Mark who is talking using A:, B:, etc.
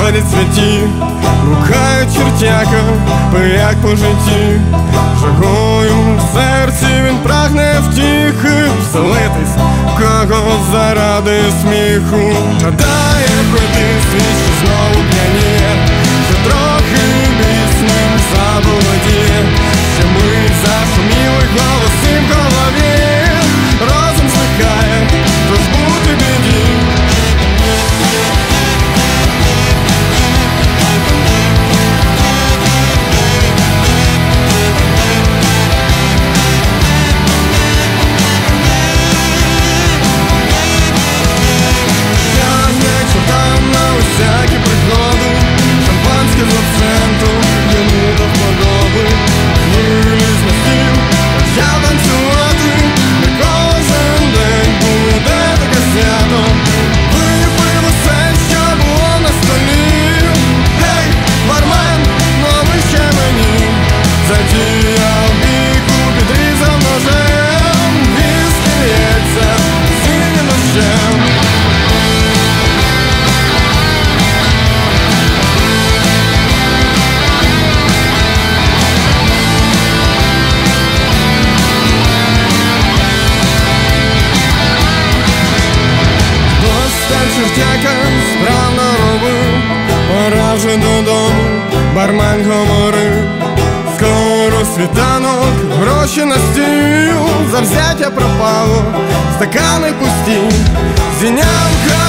A: приходять святі, рухають чертяка, як по житті. Жагою в серці він прагне втіхи, вселитись в когось заради сміху. Гадає пройти світ, що знову п'яніє, що трохи бісним заволодіє, ще мить зашуміли голоси в голові. Розум зникає, тож бути біді. Чертяка справно робив, пора вже додому, бармен говорив. Скоро світанок, гроші на стіл, завзяття пропало, стакани пусті, зіняв